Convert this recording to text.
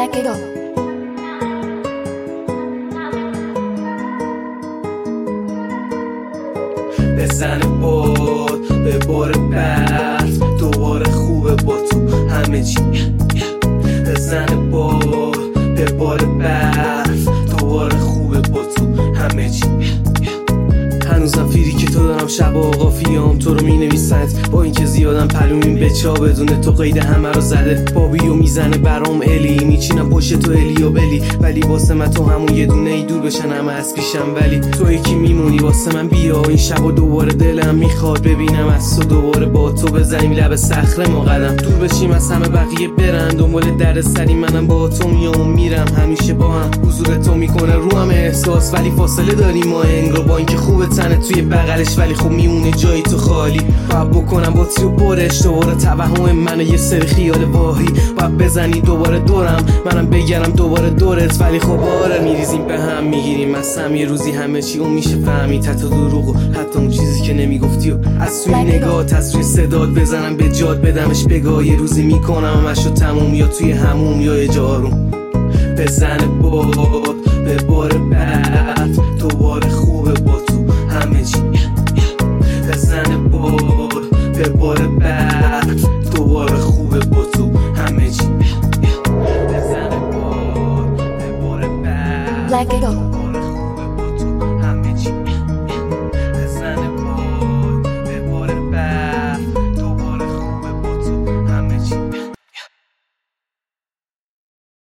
Black Eagle. بزن باد به بار برف، دوباره خوبه با تو همه چی. بزن باد به بار برف، دوباره خوبه با تو همه چی. هنوزم فیری که تو دارم، شب آقا فیام تو رو می نویسند، با اینکه زیادم پلومین بچه ها بدون تو قید همه رو زده. بابیو میزنه برام الی، میچینم پشت تو الی و بلی، ولی واسه من تو همون یه دونه ای دور بشن همه از پیشم، ولی تو یکی میمونی واسه من. بیا این شب و دوباره دلم میخواد ببینم از تو، دوباره با تو بزنیم لب صخره ما قدم، دور بشیم از همه بقیه برن دنبال در سری، منم با تو میام و میرم همیشه با هم. حضور تو میکنه رو هم احساس، ولی فاصله داریم ما انگار، با اینکه خوبه تنه توی بغلش ولی خب میمونه جایی تو خالی. باید بکنم با تیو برش دوباره توهم منو یه سری خیال واهی، باید بزنی دوباره دورم منم بگرم دوباره دورت، ولی خب آره میریزیم به هم میگیریم از هم، یه روزی همه چی اون میشه فهمید، حتی دروغ و حتی اون چیزی که نمیگفتی و از توی نگاهت از توی صدات بزنم به جاد بدمش بگاه، یه روزی میکنم همشو تموم، یا توی هموم یا یه جاروم. بزن باد به بار برف، دوباره خوبه با تو همه چی. بزن باد به بار برف، دوباره خوبه با تو همه چی. بزن باد به بار برف. Black Eagle.